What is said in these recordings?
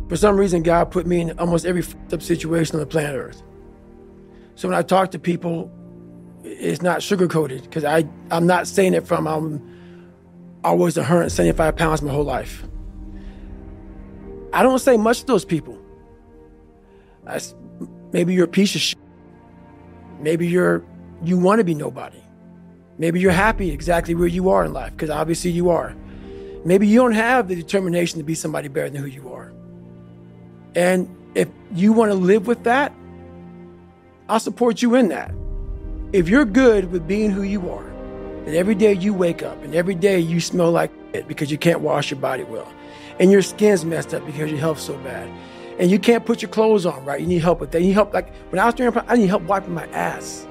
For some reason, God put me in almost every f***ed up situation on the planet Earth. So when I talk to people, it's not sugar-coated, because I'm not saying it from I was 175 pounds my whole life. I don't say much to those people. Maybe you're a piece of shit. Maybe you want to be nobody. Maybe you're happy exactly where you are in life, because obviously you are. Maybe you don't have the determination to be somebody better than who you are. And if you want to live with that, I'll support you in that. If you're good with being who you are, that every day you wake up and every day you smell like shit because you can't wash your body well, and your skin's messed up because your health's so bad, and you can't put your clothes on right, you need help with that. You need help, like when I was doing, I need help wiping my ass.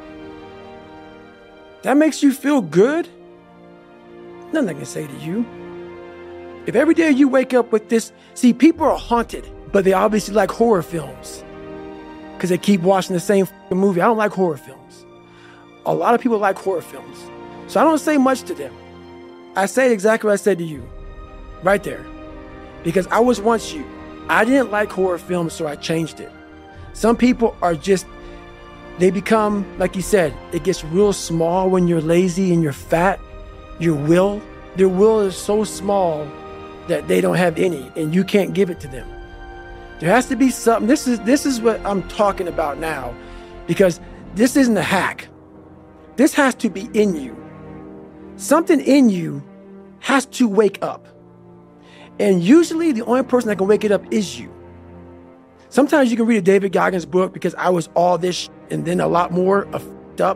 That makes you feel good? Nothing I can say to you. If every day you wake up with this, see, people are haunted, but they obviously like horror films because they keep watching the same movie. I don't like horror films. A lot of people like horror films. So I don't say much to them. I say exactly what I said to you, right there. Because I was once you. I didn't like horror films, so I changed it. Some people are just, they become, like you said, it gets real small when you're lazy and you're fat. Their will is so small that they don't have any, and you can't give it to them. There has to be something. This is what I'm talking about now, because this isn't a hack. This has to be in you. Something in you has to wake up. And usually the only person that can wake it up is you. Sometimes you can read a David Goggins book, because I was all this and then a lot more up.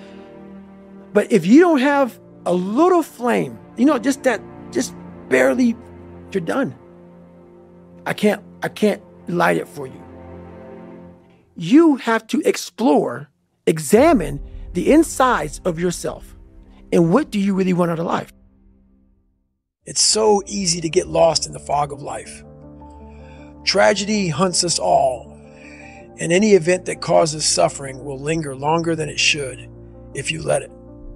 But if you don't have a little flame, just barely, you're done. I can't light it for you. You have to examine the insides of yourself. And what do you really want out of life? It's so easy to get lost in the fog of life. Tragedy hunts us all, and any event that causes suffering will linger longer than it should if you let it.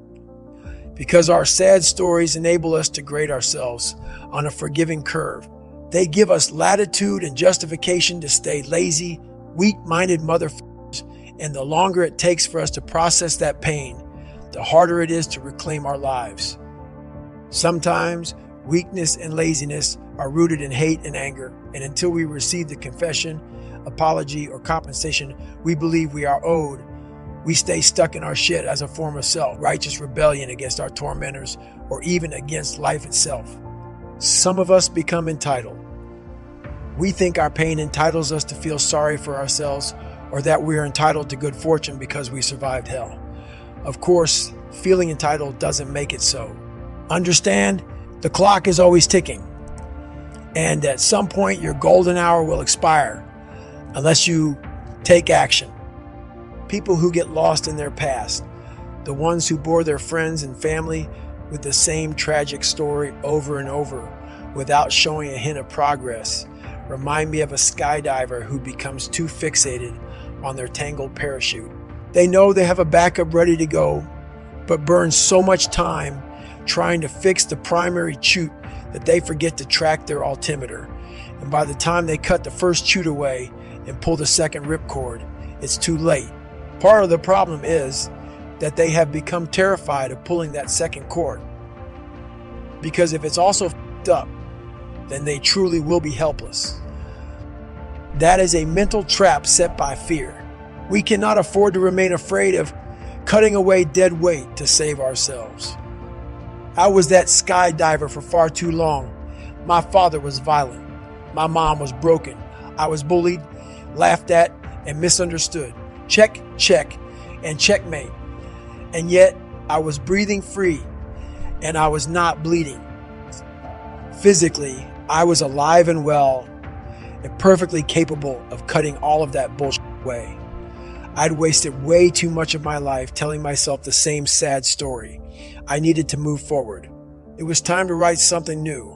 Because our sad stories enable us to grade ourselves on a forgiving curve. They give us latitude and justification to stay lazy, weak-minded motherfuckers, and the longer it takes for us to process that pain, the harder it is to reclaim our lives. Sometimes weakness and laziness are rooted in hate and anger, and until we receive the confession, apology, or compensation we believe we are owed, we stay stuck in our shit as a form of self-righteous rebellion against our tormentors or even against life itself. Some of us become entitled. We think our pain entitles us to feel sorry for ourselves, or that we are entitled to good fortune because we survived hell. Of course, feeling entitled doesn't make it so. Understand, the clock is always ticking, and at some point your golden hour will expire unless you take action. People who get lost in their past, the ones who bore their friends and family with the same tragic story over and over without showing a hint of progress, remind me of a skydiver who becomes too fixated on their tangled parachute. They know they have a backup ready to go, but burn so much time trying to fix the primary chute that they forget to track their altimeter. And by the time they cut the first chute away and pull the second ripcord, it's too late. Part of the problem is that they have become terrified of pulling that second cord. Because if it's also f***ed up, then they truly will be helpless. That is a mental trap set by fear. We cannot afford to remain afraid of cutting away dead weight to save ourselves. I was that skydiver for far too long. My father was violent. My mom was broken. I was bullied, laughed at, and misunderstood. Check, check, and checkmate. And yet, I was breathing free, and I was not bleeding. Physically, I was alive and well, and perfectly capable of cutting all of that bullshit away. I'd wasted way too much of my life telling myself the same sad story. I needed to move forward. It was time to write something new.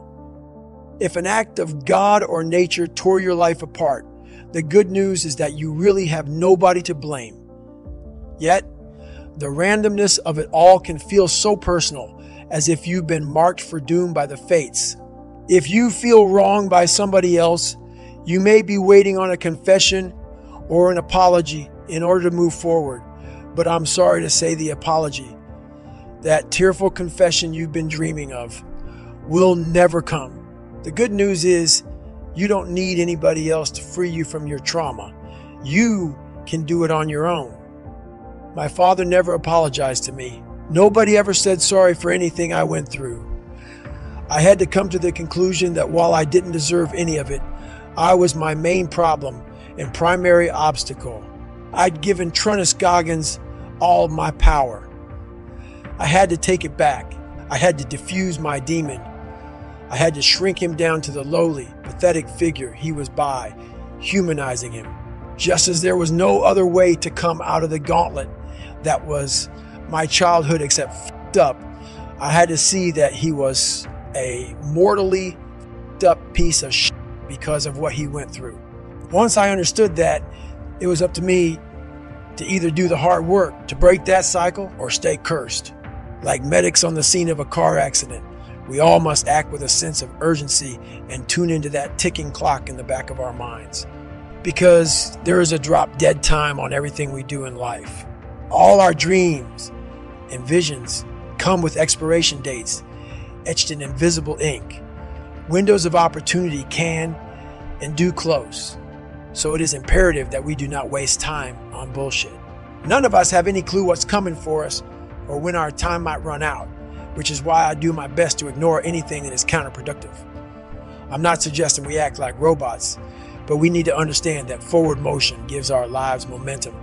If an act of God or nature tore your life apart, the good news is that you really have nobody to blame. Yet, the randomness of it all can feel so personal, as if you've been marked for doom by the fates. If you feel wronged by somebody else, You may be waiting on a confession or an apology in order to move forward, but I'm sorry to say the apology, that tearful confession you've been dreaming of, will never come. The good news is you don't need anybody else to free you from your trauma. You can do it on your own. My father never apologized to me. Nobody ever said sorry for anything I went through. I had to come to the conclusion that while I didn't deserve any of it, I was my main problem and primary obstacle. I'd given Trunnis Goggins all of my power. I had to take it back. I had to diffuse my demon. I had to shrink him down to the lowly, pathetic figure he was by, humanizing him. Just as there was no other way to come out of the gauntlet that was my childhood except f***ed up, I had to see that he was a mortally f***ed up piece of shit because of what he went through. Once I understood that, it was up to me to either do the hard work to break that cycle or stay cursed. Like medics on the scene of a car accident, we all must act with a sense of urgency and tune into that ticking clock in the back of our minds. Because there is a drop dead time on everything we do in life. All our dreams and visions come with expiration dates etched in invisible ink. Windows of opportunity can and do close. So it is imperative that we do not waste time on bullshit. None of us have any clue what's coming for us or when our time might run out, which is why I do my best to ignore anything that is counterproductive. I'm not suggesting we act like robots, but we need to understand that forward motion gives our lives momentum.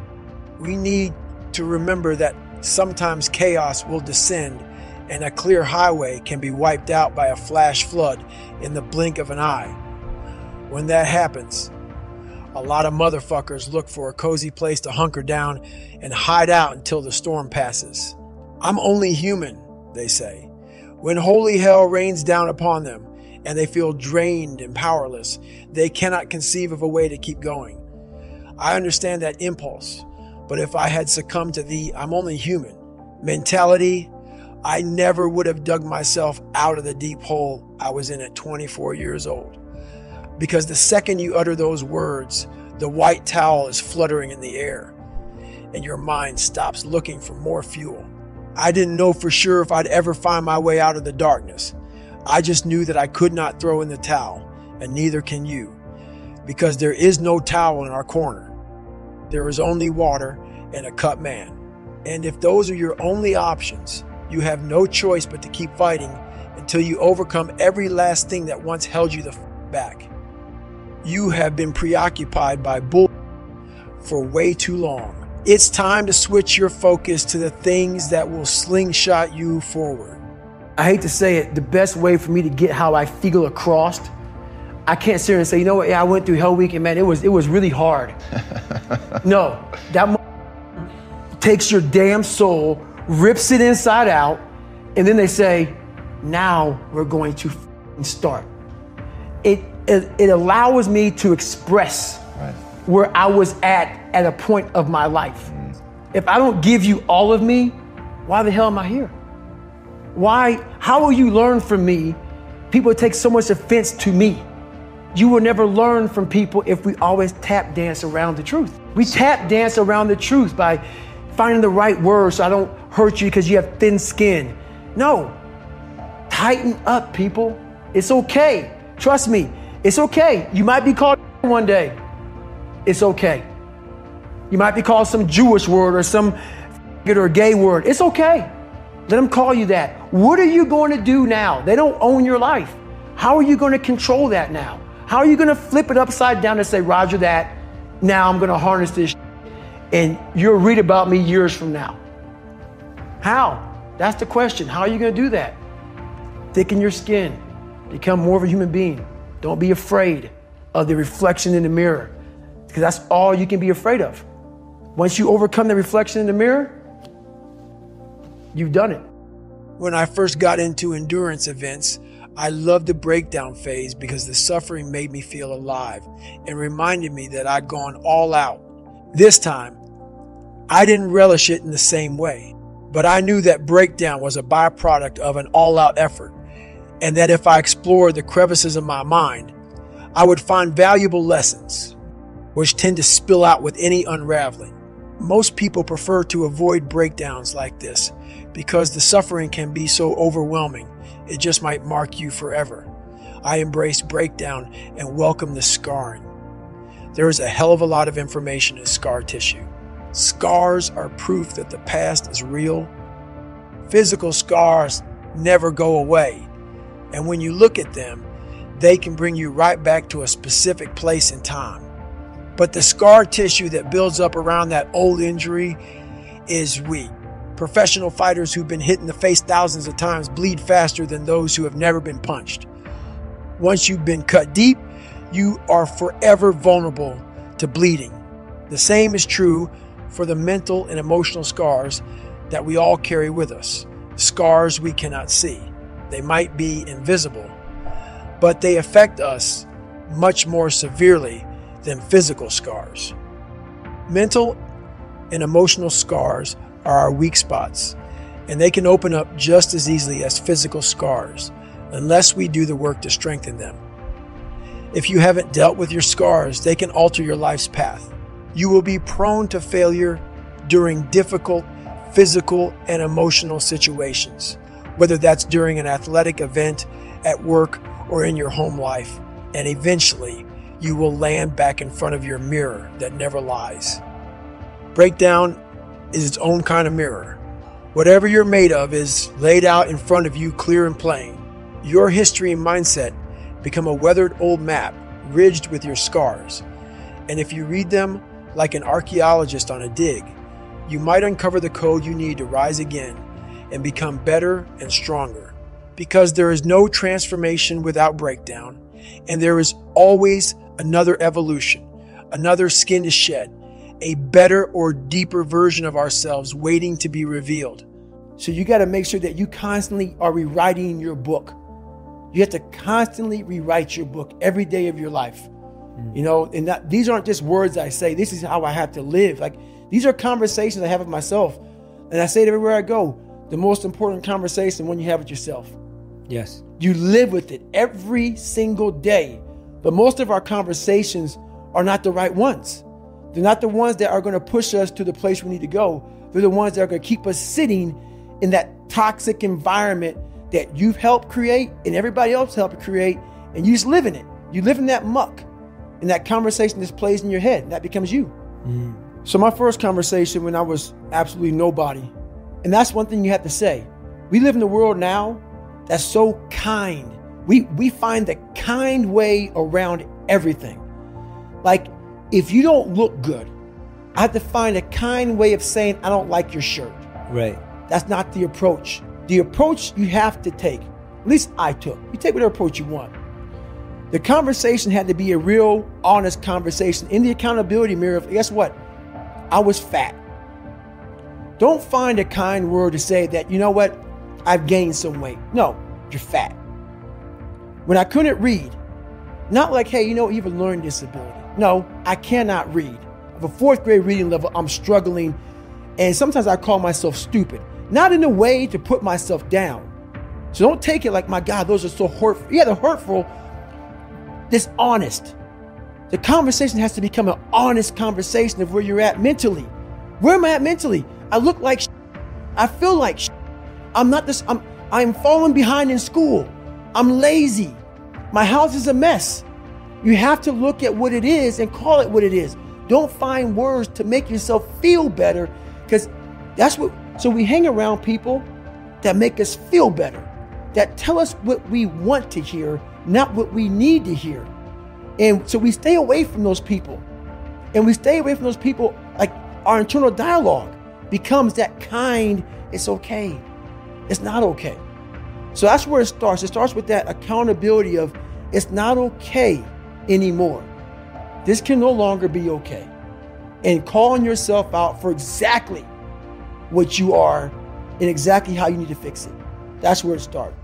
We need to remember that sometimes chaos will descend and a clear highway can be wiped out by a flash flood in the blink of an eye. When that happens, a lot of motherfuckers look for a cozy place to hunker down and hide out until the storm passes. I'm only human, they say. When holy hell rains down upon them and they feel drained and powerless, they cannot conceive of a way to keep going. I understand that impulse, but if I had succumbed to the "I'm only human" mentality, I never would have dug myself out of the deep hole I was in at 24 years old. Because the second you utter those words, the white towel is fluttering in the air, and your mind stops looking for more fuel. I didn't know for sure if I'd ever find my way out of the darkness. I just knew that I could not throw in the towel, and neither can you, because there is no towel in our corner. There is only water and a cut man. And if those are your only options, you have no choice but to keep fighting until you overcome every last thing that once held you the back. You have been preoccupied by bull for way too long. It's time to switch your focus to the things that will slingshot you forward. I hate to say it, the best way for me to get how I feel across, I can't sit here and say, you know what, yeah, I went through Hell Week and man, it was really hard. No, that takes your damn soul, rips it inside out, and then they say, now we're going to start. It allows me to express where I was at a point of my life. If I don't give you all of me, why the hell am I here? Why? How will you learn from me? People take so much offense to me. You will never learn from people if we always tap dance around the truth. We tap dance around the truth by finding the right words so I don't hurt you because you have thin skin. No, tighten up, people. It's okay. Trust me, it's okay. You might be called one day. It's okay. You might be called some Jewish word or some or gay word. It's okay. Let them call you that. What are you going to do now? They don't own your life. How are you going to control that now? How are you going to flip it upside down and say, Roger that, now I'm going to harness this and you'll read about me years from now? How? That's the question. How are you going to do that? Thicken your skin. Become more of a human being. Don't be afraid of the reflection in the mirror, because that's all you can be afraid of. Once you overcome the reflection in the mirror, you've done it. When I first got into endurance events, I loved the breakdown phase because the suffering made me feel alive and reminded me that I'd gone all out. This time, I didn't relish it in the same way, but I knew that breakdown was a byproduct of an all-out effort, and that if I explored the crevices of my mind, I would find valuable lessons, which tend to spill out with any unraveling. Most people prefer to avoid breakdowns like this because the suffering can be so overwhelming, it just might mark you forever. I embrace breakdown and welcome the scarring. There is a hell of a lot of information in scar tissue. Scars are proof that the past is real. Physical scars never go away, and when you look at them, they can bring you right back to a specific place in time. But the scar tissue that builds up around that old injury is weak. Professional fighters who've been hit in the face thousands of times bleed faster than those who have never been punched. Once you've been cut deep, you are forever vulnerable to bleeding. The same is true for the mental and emotional scars that we all carry with us. Scars we cannot see. They might be invisible, but they affect us much more severely than physical scars. Mental and emotional scars are our weak spots, and they can open up just as easily as physical scars unless we do the work to strengthen them. If you haven't dealt with your scars, they can alter your life's path. You will be prone to failure during difficult physical and emotional situations, whether that's during an athletic event, at work, or in your home life. And eventually, you will land back in front of your mirror that never lies. Breakdown is its own kind of mirror. Whatever you're made of is laid out in front of you clear and plain. Your history and mindset become a weathered old map ridged with your scars. And if you read them like an archaeologist on a dig, you might uncover the code you need to rise again and become better and stronger. Because there is no transformation without breakdown, and there is always another evolution, another skin to shed, a better or deeper version of ourselves waiting to be revealed. So you got to make sure that you constantly are rewriting your book. You have to constantly rewrite your book every day of your life. You know, and these aren't just words I say. This is how I have to live. Like, these are conversations I have with myself. And I say it everywhere I go. The most important conversation when you have with yourself. Yes. You live with it every single day. But most of our conversations are not the right ones. They're not the ones that are going to push us to the place we need to go. They're the ones that are going to keep us sitting in that toxic environment that you've helped create and everybody else helped create, and you just live in it. You live in that muck, and that conversation just plays in your head, and that becomes you. So my first conversation when I was absolutely nobody, and that's one thing you have to say. We live in a world now that's so kind. We find the kind way around everything. Like, if you don't look good, I have to find a kind way of saying, I don't like your shirt. Right. That's not the approach. The approach you have to take, at least I took. You take whatever approach you want. The conversation had to be a real, honest conversation in the accountability mirror of, guess what? I was fat. Don't find a kind word to say that, you know what? I've gained some weight. No, you're fat. When I couldn't read, not like, hey, you know, you have a learning disability. No, I cannot read. I have a fourth grade reading level. I'm struggling. And sometimes I call myself stupid. Not in a way to put myself down. So don't take it like, my God, those are so hurtful. Yeah, they're hurtful. This honest. The conversation has to become an honest conversation of where you're at mentally. Where am I at mentally? I look like I feel like I'm not this. I'm falling behind in school. I'm lazy. My house is a mess. You have to look at what it is and call it what it is. Don't find words to make yourself feel better, because that's what. So we hang around people that make us feel better, that tell us what we want to hear, not what we need to hear. And so we stay away from those people. And we stay away from those people, like our internal dialogue becomes that kind, it's okay. It's not okay. So that's where it starts. It starts with that accountability of, it's not okay anymore. This can no longer be okay. And calling yourself out for exactly what you are and exactly how you need to fix it. That's where it starts.